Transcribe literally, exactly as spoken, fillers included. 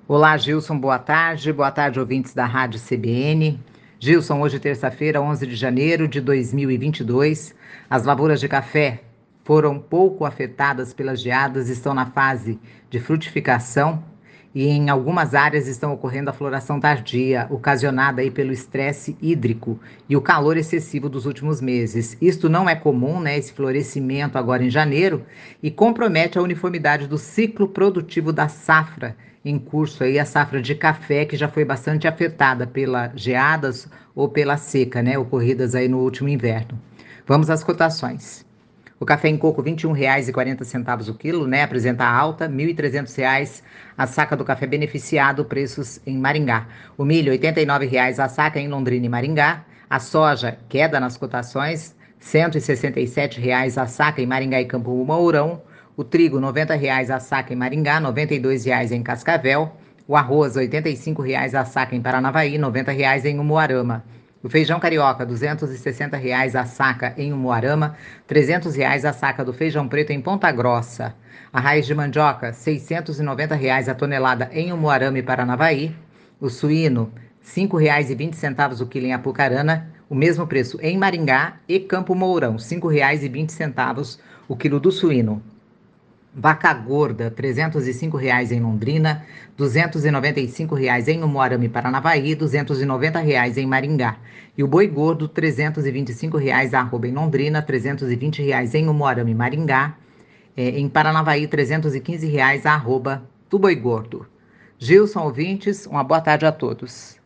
Olá, Gilson, boa tarde. Boa tarde, ouvintes da Rádio C B N. Gilson, hoje terça-feira, onze de janeiro de dois mil e vinte e dois, as lavouras de café foram pouco afetadas pelas geadas, estão na fase de frutificação e em algumas áreas estão ocorrendo a floração tardia, ocasionada aí pelo estresse hídrico e o calor excessivo dos últimos meses. Isto não é comum, né, esse florescimento agora em janeiro, e compromete a uniformidade do ciclo produtivo da safra em curso aí, a safra de café, que já foi bastante afetada pelas geadas ou pela seca, né, ocorridas aí no último inverno. Vamos às cotações. O café em coco, vinte e um reais e quarenta centavos o quilo, né? Apresenta alta, mil e trezentos reais a saca do café beneficiado, preços em Maringá. O milho, oitenta e nove reais a saca em Londrina e Maringá. A soja, queda nas cotações, cento e sessenta e sete reais a saca em Maringá e Campo Mourão. O trigo, noventa reais a saca em Maringá, noventa e dois reais em Cascavel. O arroz, oitenta e cinco reais a saca em Paranavaí, noventa reais em Umuarama. O feijão carioca, duzentos e sessenta reais a saca em Umuarama, trezentos reais a saca do feijão preto em Ponta Grossa. A raiz de mandioca, seiscentos e noventa reais a tonelada em Umuarama e Paranavaí. O suíno, cinco reais e vinte centavos o quilo em Apucarana. O mesmo preço em Maringá e Campo Mourão, cinco reais e vinte centavos o quilo do suíno. Vaca gorda, trezentos e cinco reais em Londrina, duzentos e noventa e cinco reais em Umuarama e Paranavaí, duzentos e noventa reais em Maringá. E o boi gordo, trezentos e vinte e cinco reais arroba em Londrina, trezentos e vinte reais em Umuarama e Maringá. É, em Paranavaí, trezentos e quinze reais arroba do boi gordo. Gilson, ouvintes, uma boa tarde a todos.